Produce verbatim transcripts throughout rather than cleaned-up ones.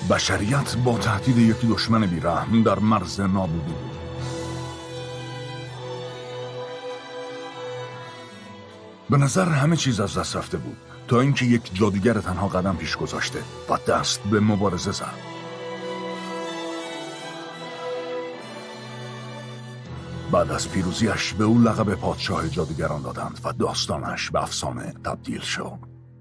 بشریت با تهدید یک دشمن بی‌رحم در مرز نابودی بود. به نظر همه چیز از دست رفته بود تا اینکه یک جادوگر تنها قدم پیش گذاشته و دست به مبارزه زد. بعد از پیروزیش به او لقب پادشاه جادوگران دادند و داستانش به افسانه تبدیل شد.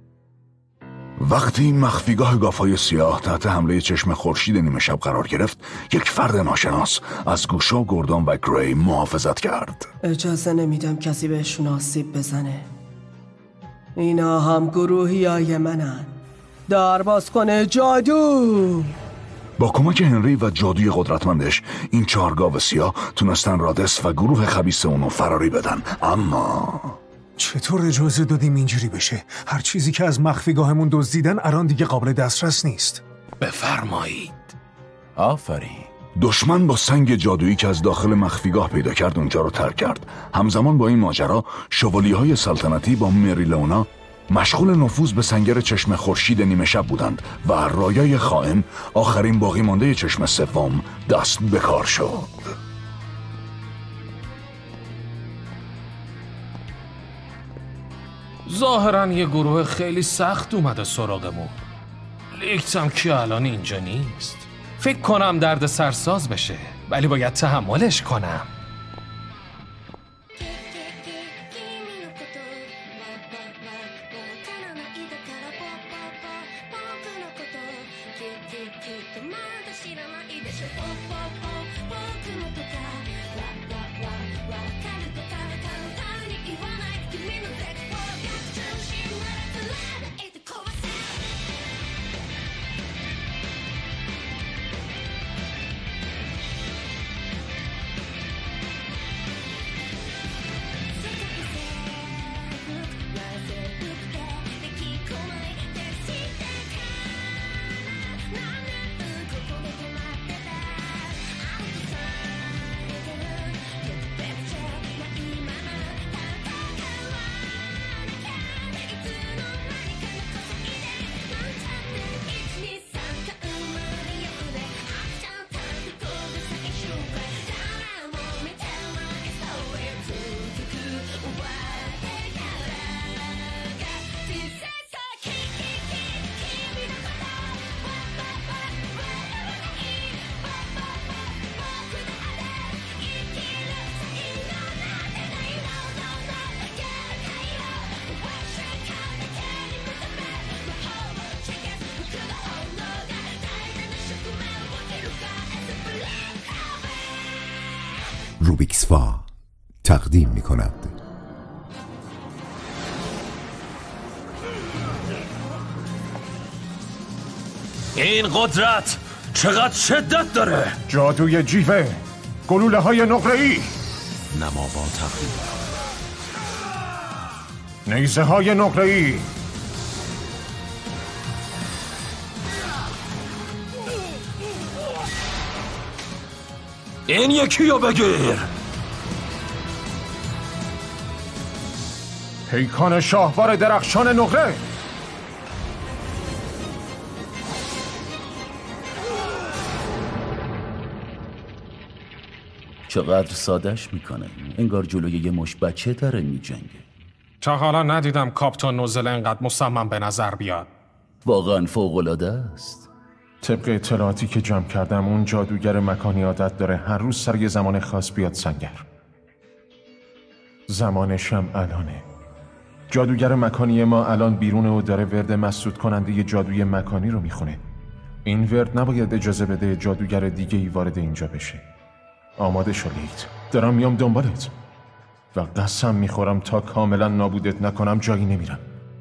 وقتی مخفیگاه گافای سیاه تحت حمله چشم خورشید نیمه شب قرار گرفت، یک فرد ناشناس از گوشا گوردون و گری محافظت کرد. اجازه نمیدم کسی بهشون آسیب بزنه. اینا هم گروهی های منن. در باز کنه جادو! با کمک هنری و جادوی قدرتمندش این چهار گاو سیاه تونستن رادس و گروه خبیث اونو فراری بدن. اما چطور اجازه دادیم اینجوری بشه؟ هر چیزی که از مخفیگاهمون دزدیدن الان دیگه قابل دسترس نیست. بفرمایید. آفرین. دشمن با سنگ جادویی که از داخل مخفیگاه پیدا کرد اونجا رو ترک کرد. همزمان با این ماجرا شوالیه‌های سلطنتی با مریلونا مشغول نفوذ به سنگر چشم خورشید نیمه شب بودند و رایای خائن، آخرین باقی مانده چشم سوم، دست به کار شد. ظاهراً یه گروه خیلی سخت اومده سراغمون. لیکتم که الان اینجا نیست. فکر کنم درد سرساز بشه، ولی باید تحملش کنم. روبیکسفا تقدیم می کند. این قدرت چقدر شدت داره؟ جادوی جیوه، گلوله های نقره‌ای، نمابا تقدیم، نیزه های نقره‌ای، این یکی رو بگیر. پیکان شاهوار درخشان نقره. چقدر سادش میکنه، انگار جلوی یه مش بچه داره میجنگه. تا حالا ندیدم کاپتان نوزل انقدر مصمم به نظر بیاد. واقعا فوق‌العاده است. طبق اطلاعاتی که جمع کردم اون جادوگر مکانی عادت داره هر روز سر یه زمان خاص بیاد سنگر. زمانش هم الانه. جادوگر مکانی ما الان بیرونه و داره ورد مسدود کننده ی جادوی مکانی رو میخونه. این ورد نباید اجازه بده جادوگر دیگه ای وارد اینجا بشه. آماده شدید، دارم میام دنبالت و قسم میخورم تا کاملا نابودت نکنم جایی نمیرم.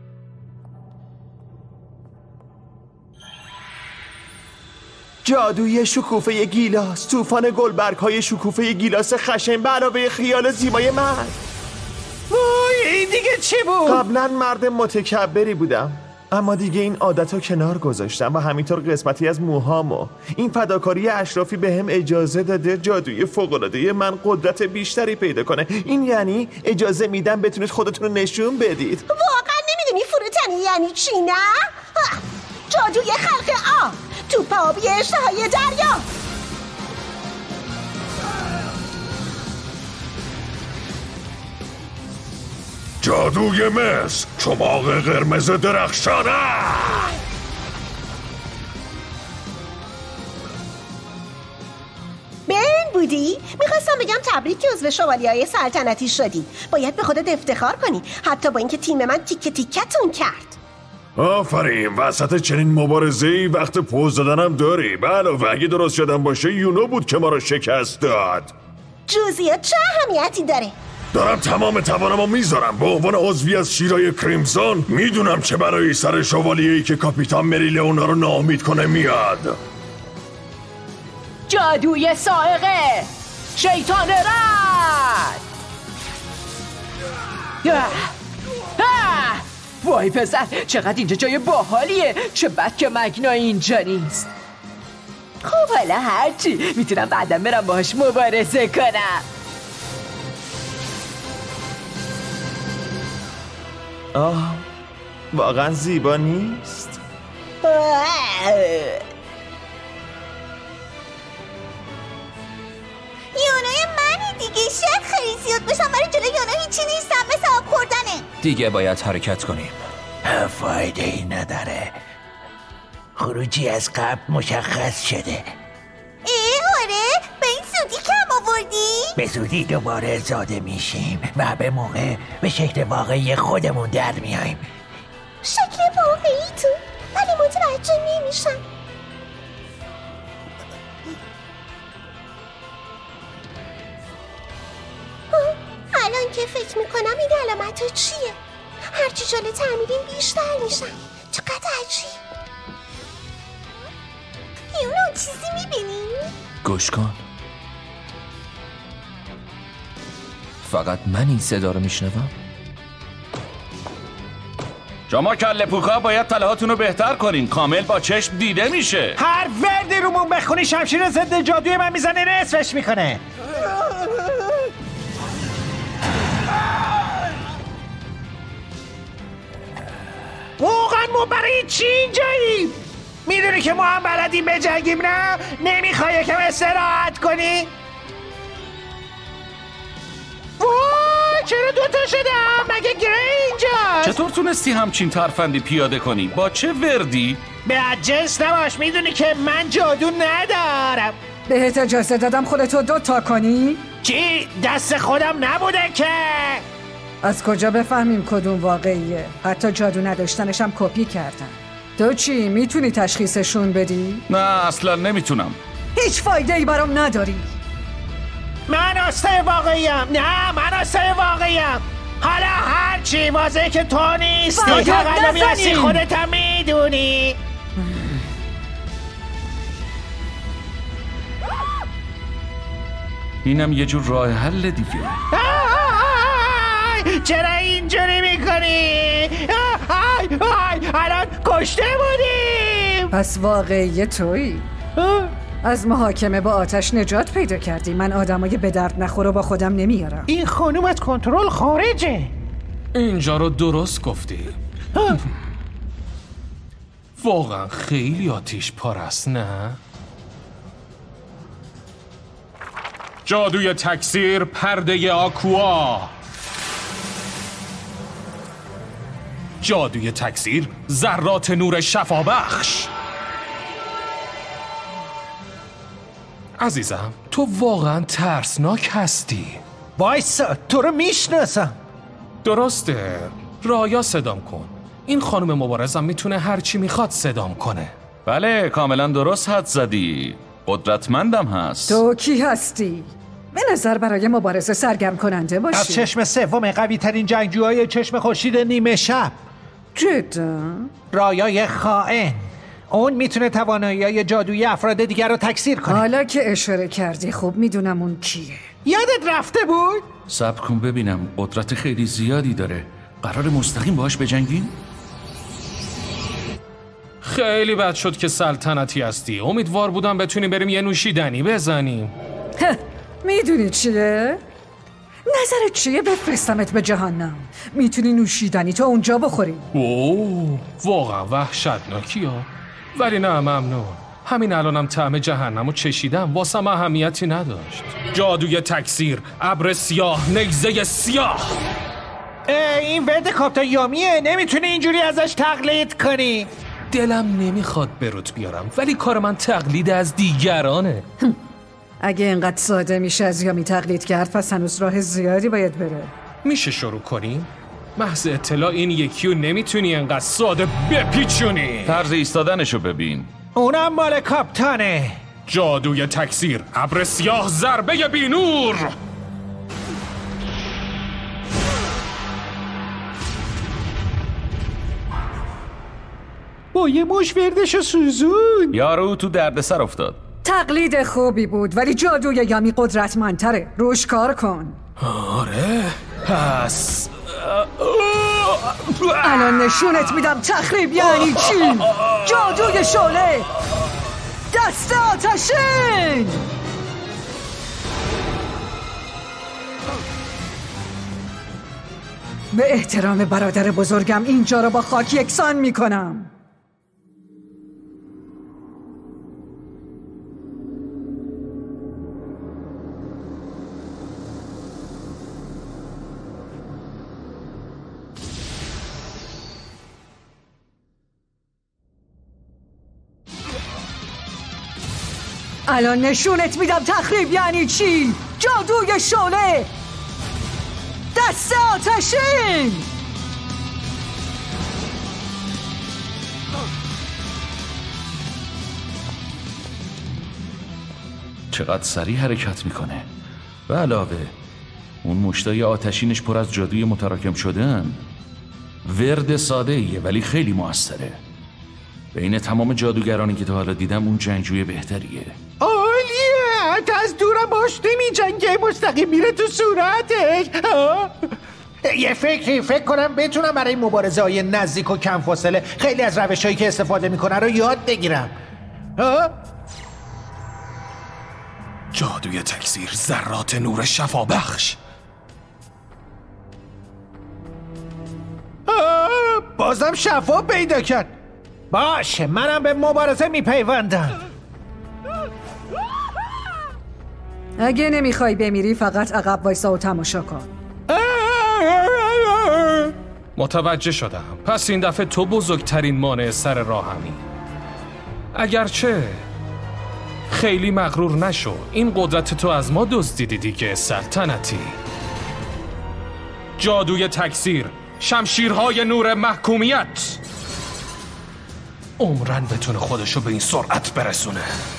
جادوی شکوفه گیلاس، طوفان گلبرگ های شکوفه گیلاس خشن به علاوه خیال زیبای من. وای این دیگه چی بود؟ قبلا مرد متکبری بودم، اما دیگه این عادت رو کنار گذاشتم و همینطور قسمتی از موهامو. این فداکاری اشرافی به هم اجازه داده جادوی فوق‌العاده من قدرت بیشتری پیدا کنه. این یعنی اجازه میدم بتونید خودتون رو نشون بدید. واقعا نمیدونی فروتنی یعنی چی؟ نه؟ جادوی خلق آب، توپ آبی اشتهای دریا. جادوی مس، چماق قرمز درخشانه. بن بودی؟ میخواستم بگم تبریک که عضو شوالیه‌های سلطنتی شدی. باید به خودت افتخار کنی، حتی با اینکه تیم من تیکه تیکتون کرد. آفرین، وسط چنین مبارزه‌ای وقت پوز دادنم داری. بله، و اگه درست شدم باشه یونو بود که ما رو شکست داد. جزئیات چه اهمیتی داره؟ دارم تمام توانمو میذارم. به عنوان عضوی از شیرای کریمزون میدونم چه بلایی سر شوالیه‌ای که کاپیتان مری لئونا رو ناامید کنه میاد. جادوی سائقه، شیطان رد. وای پسر، چقدر اینجا جای باحالیه. چه بد که مگنا اینجا نیست. خب حالا هرچی، میتونم بعدم برم باهاش مبارزه کنم. آه، واقعا زیبا نیست؟ یونای منی دیگه. شک خیلی زیاد بشم برای جلوی یونا هیچی نیستم، مثل آب خوردنه. دیگه باید حرکت کنیم. فایده ای نداره، خروجی از قبل مشخص شده. ای آره؟ به این زودی کم آوردی؟ به زودی دوباره زاده میشیم و به موقع به شکل واقعی خودمون در میایم. شکل واقعی تو؟ ولی متوجه نمیشم. الان که فکر میکنم این علامت ها چیه؟ هرچی جلوتر میریم بیشتر میشن. چقدر عجیب. یونو چیزی میبینی؟ گوش کن. فقط من این صدا رو میشنوم. شما کله پوکا باید تلهاتون رو بهتر کنین. کامل با چشم دیده میشه. هر وردی رومون بخونی شمشیر ضد جادوی من میزنه نصفش میکنه. واقعا ما برای چی اینجاییم؟ میدونی که ما هم بلدیم بجنگیم نه؟ نمیخوای یکم استراحت کنی؟ وای چرا دوتا شدم؟ مگه گرینجاست؟ چطور تونستی همچین ترفندی پیاده کنی؟ با چه وردی؟ به جنس نباش، میدونی که من جادو ندارم. بهت اجازه دادم خودتو دو تا کنی؟ چی؟ دست خودم نبوده که. از کجا بفهمیم کدوم واقعیه؟ حتی جادو نداشتنشم کپی کردن. تو چی؟ میتونی تشخیصشون بدی؟ نه اصلا نمیتونم. هیچ فایده ای برام نداری. من آستای واقعیم. نه من آستای واقعیم. حالا هرچی واضحه که تو نیستی. تقلبی هستی، خودت هم میدونی. اینم یه جور راه حل دیگه. چرا اینجوری میکنی؟ الان کشته بودیم. پس واقعی تویی. از محاکمه با آتش نجات پیدا کردی. من آدمای به درد نخور رو با خودم نمیارم. این خانوم از کنترل خارجه. اینجا رو درست گفتی. واقعا خیلی آتیش پارست نه؟ جادوی تکثیر پرده آکوا. جادوی تکثیر ذرات نور شفابخش. عزیزم تو واقعا ترسناک هستی. وایسا تو رو میشناسم. درسته، رایا صدام کن. این خانم مبارزم میتونه هر چی میخواد صدام کنه. بله کاملا درست حد زدی. قدرتمندم هست. تو کی هستی؟ به نظر برای مبارزه سرگرم کننده باشی. از چشم سوم قوی ترین جنگجوهای چشم خورشید نیمه شب. جدا؟ رایای خائن. اون میتونه توانایی جادویی افراد دیگر رو تکثیر کنه. حالا که اشاره کردی خوب میدونم اون کیه. یادت رفته بود؟ صبر کن ببینم. قدرت خیلی زیادی داره. قرار مستقیم باهاش بجنگیم؟ خیلی بد شد که سلطنتی هستی. امیدوار بودم بتونیم بریم یه نوشیدنی بزنیم. میدونی چیه؟ نظرت چیه بفرستمت به جهنم؟ میتونی نوشیدنی تا اونجا بخوری. اوه واقعا وحشتناکی ها. ولی نه ممنون. همین الانم طعم جهنمو چشیدم، واسم اهمیتی نداشت. جادوی تکثیر، ابر سیاه، نیزه سیاه. این ورد کاپیتان یامیه، نمیتونی اینجوری ازش تقلید کنی. دلم نمیخواد بروت بیارم، ولی کار من تقلید از دیگرانه. اگه اینقدر ساده میشه از یامی تقلید کرد، پس هنوز راه زیادی باید بره. میشه شروع کنیم؟ محض اطلاع این یکیو نمیتونی انقدر ساده بپیچونی. طرز ایستادنشو ببین. اونم مال کاپتانه. جادوی تکثیر، ابر سیاه، ضربه بی‌نور. با یه مش وردشو سوزون. یارو تو دردسر افتاد. تقلید خوبی بود، ولی جادوی یامی قدرتمندتره. روش کار کن. آره پس الان نشونت میدم تخریب یعنی چی. جادوی شعله، دست آتشین. به احترام برادر بزرگم اینجا رو با خاک یکسان میکنم. الان نشونت میدم تخریب یعنی چی. جادوی شعله، دست آتشین. چقدر سریع حرکت میکنه. به علاوه اون مشتای آتشینش پر از جادوی متراکم شدن. ورد ساده ایه ولی خیلی موثره. بین تمام جادوگرانی که تا حالا دیدم اون جنگجوی بهتریه. عالیه. حتی از دورم باش نمی جنگه، مستقیم میره تو صورتش. یه فکری فکر کنم بتونم برای مبارزه های نزدیک و کم فاصله خیلی از روش هایی که استفاده میکنه رو یاد بگیرم. جادوی تکثیر، ذرات نور شفا بخش. بازم شفا پیدا کرد. باشه منم به مبارزه میپیوندم. اگه نمیخوای بمیری فقط عقب وایسا و تماشا کن. متوجه شدم. پس این دفعه تو بزرگترین مانع سر راهمی. اگرچه خیلی مغرور نشو، این قدرت تو از ما دزدیدی دیگه سلطنتی. جادوی تکثیر، شمشیرهای نور محکومیت. عمرن بتونه خودشو به این سرعت برسونه.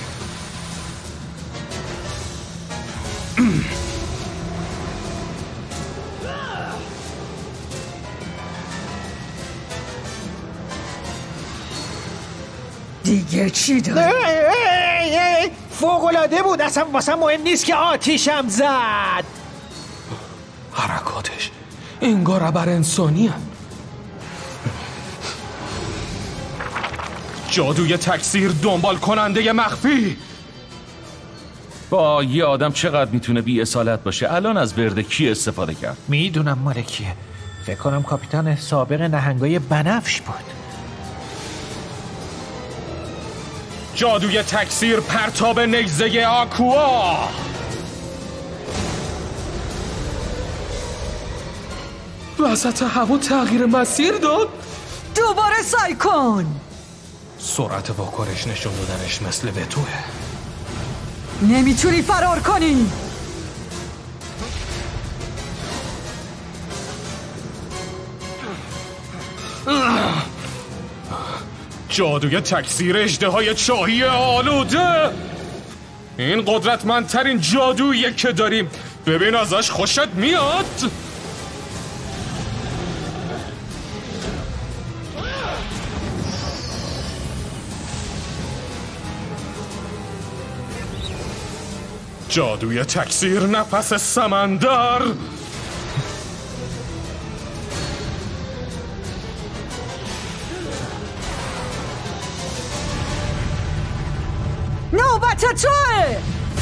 دیگه چی داری؟ فوق‌العاده بود. اصلا واسه مهم نیست که آتیشم زد. حرکاتش انگار ابر انسانی هست. جادوی تکثیر، دنبال کننده مخفی. با یه آدم چقدر میتونه بی اصالت باشه. الان از ورد کی استفاده کرد؟ میدونم مال کیه. فکر کنم کاپیتان سابق نهنگای بنفش بود. جادوی تکثیر، پرتاب نیزه آکوا. وسط هوا تغییر مسیر داد. دوباره سعی کن. سرعت واکنش نشون دادنش مثل وتوه. نمیتونی فرار کنی. جادوی تکثیر، اژدهای چاهی آلوده. این قدرتمندترین جادوییه که داریم. ببین ازش خوشت میاد. جادوی تکثیر، نفس سمندر. نوبت توه.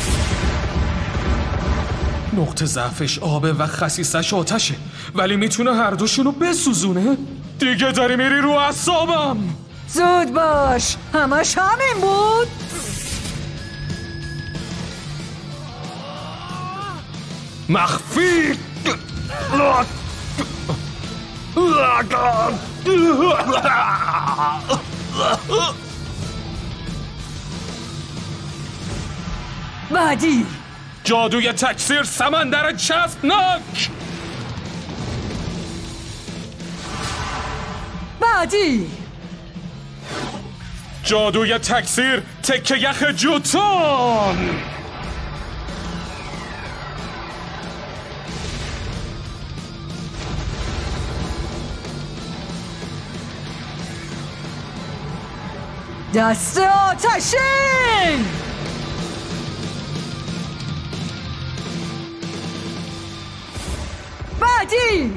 نقطه ضعفش آبه و خسیسش آتشه، ولی میتونه هر دوشونو بسوزونه. دیگه داری میری رو اعصابم. زود باش، همش همین بود. مخفی. بعدی جادوی تکثیر سمندر چسبناک. بعدی جادوی تکثیر تکه یخ جوتون. دست آتشین. بعدی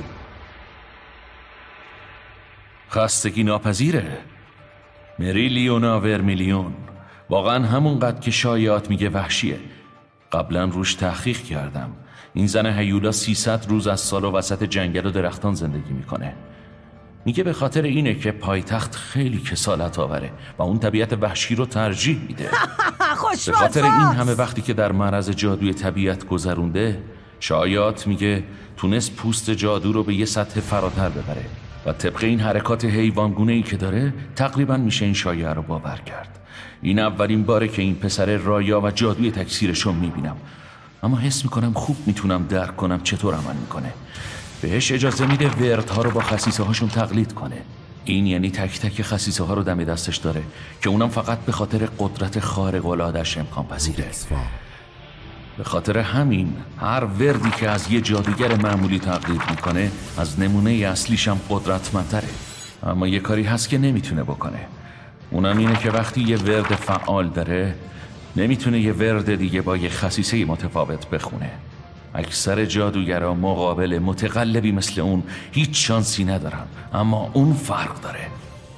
خستگی ناپذیره. مریلیونا ورمیلیون واقعا همون قد که شایعات میگه وحشیه. قبلا روش تحقیق کردم. این زن هیولا سیصد روز از سال و وسط جنگل و درختان زندگی میکنه. میگه به خاطر اینه که پایتخت خیلی کسالت آوره و اون طبیعت وحشی رو ترجیح میده. به خاطر این همه وقتی که در معرض جادوی طبیعت گذرونده، شایعات میگه تونست پوست جادو رو به یه سطح فراتر ببره و طبق این حرکات حیوانگونه‌ای که داره تقریبا میشه این شایعه رو باور کرد. این اولین باره که این پسر رایا و جادوی تکثیرش رو میبینم، اما حس میکنم خوب میتونم درک کنم چطور عمل میکنه. بهش اجازه میده وردها رو با خسیسه هاشون تقلید کنه. این یعنی تک تک خسیسه ها رو دم دستش داره که اونم فقط به خاطر قدرت خارق العاده‌اش امکان پذیره. به خاطر همین هر وردی که از یه جادوگر معمولی تقلید میکنه از نمونه اصلیش هم قدرتمندتره. اما یه کاری هست که نمیتونه بکنه، اونم اینه که وقتی یه ورد فعال داره نمیتونه یه ورد دیگه با یه خسیسه متفاوت بخونه. اکثر جادوگرها مقابل متقلبی مثل اون هیچ شانسی ندارن، اما اون فرق داره.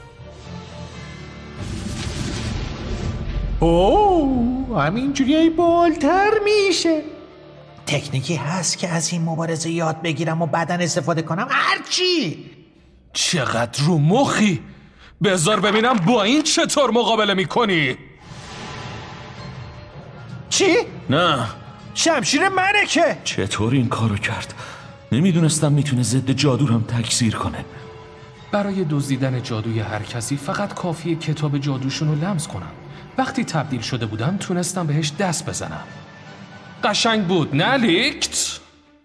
اوه همینجوری ای بالتر میشه. تکنیکی هست که از این مبارزه یاد بگیرم و بعداً استفاده کنم هرچی. چقدر رو مخی. بذار ببینم با این چطور مقابله میکنی. چی؟ نه شمشیر منه که. چطور این کارو کرد؟ نمیدونستم میتونه ضد جادو رو هم تکثیر کنه. برای دزدیدن جادوی هر کسی فقط کافیه کتاب جادوشون رو لمس کنم. وقتی تبدیل شده بودم تونستم بهش دست بزنم. قشنگ بود نه لیکت؟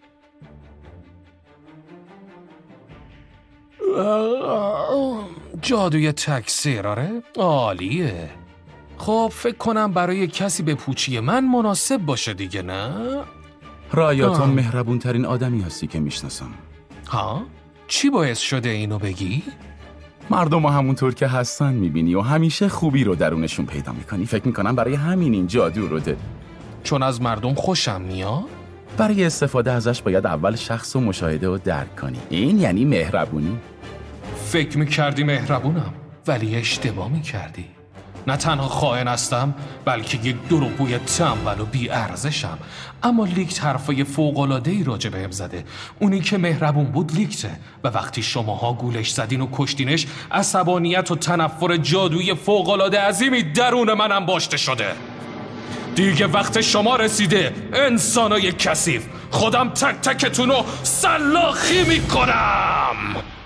جادوی تکثیر آره؟ عالیه. خب فکر کنم برای کسی به پوچی من مناسب باشه دیگه نه؟ رایاتون مهربون ترین آدمی هستی که میشناسم. ها؟ چی باعث شده اینو بگی؟ مردم همونطور که هستن میبینی و همیشه خوبی رو درونشون پیدا میکنی. فکر میکنم برای همین این جادو رو ده. چون از مردم خوشم میاد؟ برای استفاده ازش باید اول شخص و مشاهده و درک کنی. این یعنی مهربونی. فکر میکردی مهربونم ولی اشتباه میکردی. نه تنها خائن هستم بلکه یک دروغگوی تنبل و بی ارزشم. اما لیکت حرفای فوق‌العاده‌ای راجع بهم زده. اونی که مهربون بود لیکته و وقتی شماها گولش زدین و کشتینش عصبانیت و تنفر جادویی فوق‌العاده عظیمی درون منم باشته شده. دیگه وقت شما رسیده انسانای کثیف. خودم تک تکتونو سلاخی میکنم.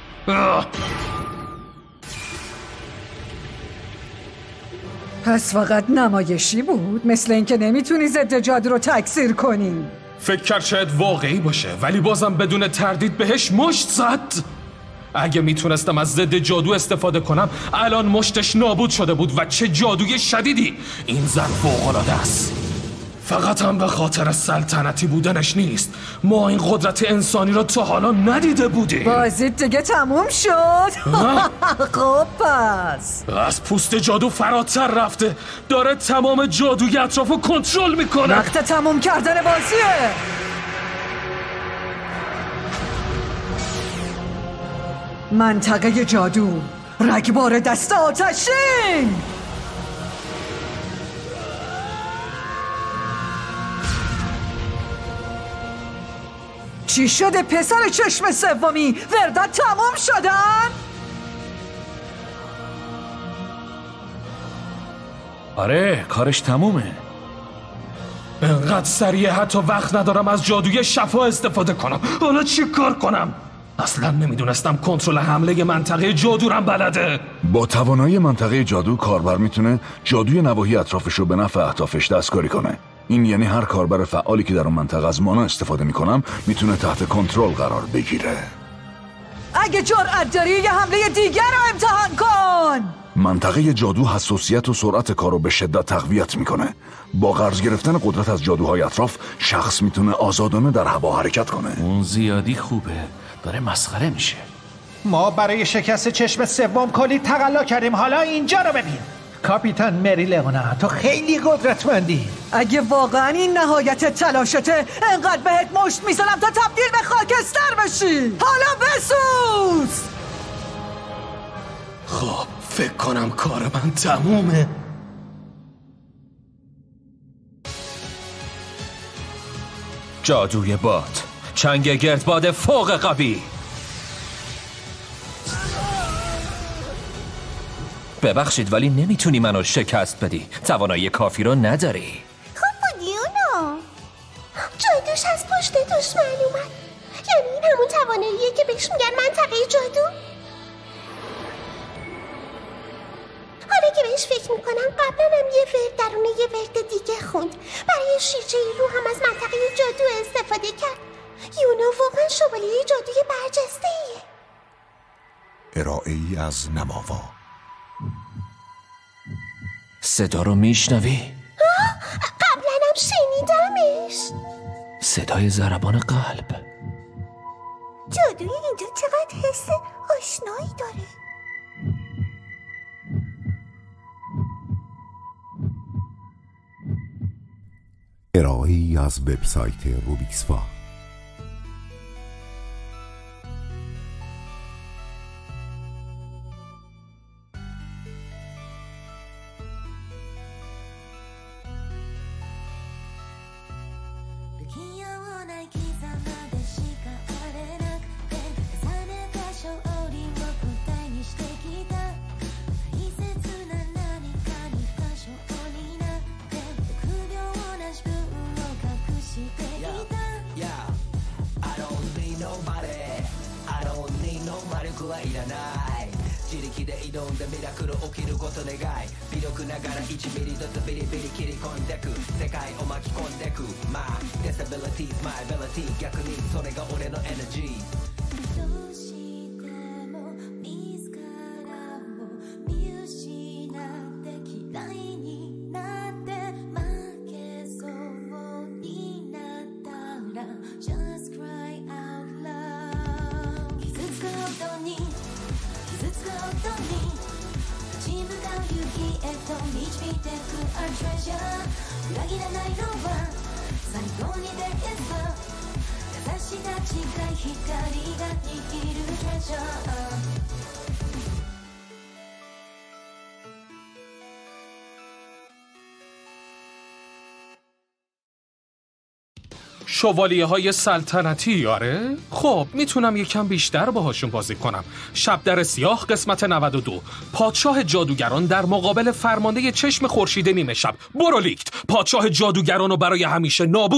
پس فقط نمایشی بود؟ مثل اینکه نمیتونی ضد جادو رو تکثیر کنی. فکر کرد شاید واقعی باشه ولی بازم بدون تردید بهش مشت زد. اگه میتونستم از ضد جادو استفاده کنم الان مشتش نابود شده بود. و چه جادوی شدیدی. این زن فوق‌العاده است. فقط هم به خاطر سلطنتی بودنش نیست. ما این قدرت انسانی رو تا حالا ندیده بودیم. بازیت دیگه تموم شد. خب پس از پوست جادو فراتر رفته. داره تمام جادوی اطراف رو کنترل میکنه. وقت تموم کردن بازیه. منطقه جادو، رگبار دست آتشین. چی شده پسر چشم سومی؟ وردت تموم شدن؟ آره کارش تمومه. انقدر سریع حتی وقت ندارم از جادوی شفا استفاده کنم. حالا چی کار کنم؟ اصلا نمیدونستم کنترل حمله منطقه جادورم بلده. با توانایی منطقه جادو کاربر میتونه جادوی نواحی اطرافش رو به نفع اهدافش دستکاری کنه. این یعنی هر کاربر فعالی که در اون منطقه از مانا استفاده میکنم میتونه تحت کنترل قرار بگیره. اگه جرأت داری یه حمله دیگر رو امتحان کن. منطقه جادو حساسیت و سرعت کار رو به شدت تقویت میکنه. با قرض گرفتن قدرت از جادوهای اطراف شخص میتونه آزادانه در هوا حرکت کنه. اون زیادی خوبه، داره مسخره میشه. ما برای شکست چشم سوم کلی تقلا کردیم، حالا اینجا رو ببین. کاپیتان مری لئونا، تو خیلی قدرتمندی. اگه واقعا این نهایت تلاشته انقدر بهت مشت میزنم تا تبدیل به خاکستر بشی. حالا بسوز. خب فکر کنم کار من تمومه. جادوی باد، چنگ گردباد فوق قوی. ببخشید ولی نمیتونی منو شکست بدی. توانایی کافی رو نداری. خب بودیونا جادوش از پشت دشمن اومد. یعنی این همون تواناییه که بهش میگن منطقه جادو. حالا که بهش فکر میکنم قبلا هم یه ورد درونه یه ورد دیگه خوند. برای شیرجه رو هم از منطقه جادو استفاده کرد. یونا واقعا شوالیه جادوی برجسته ایه. ارائه‌ای از نماوا. صدا رو میشنوی؟ قبلا هم شنیدمش. صدای ضربان قلب. جادوی اینجا چقدر حس آشنایی داره. ارائه‌ای از وبسایت روبیکسوا. شوالیه های سلطنتی یاره؟ خب میتونم یکم بیشتر باهاشون بازی کنم. شب در سیاه قسمت نود و دو. پادشاه جادوگران در مقابل فرمانده چشم خورشید نیمه شب. برولیکت، پادشاه جادوگران رو برای همیشه نابود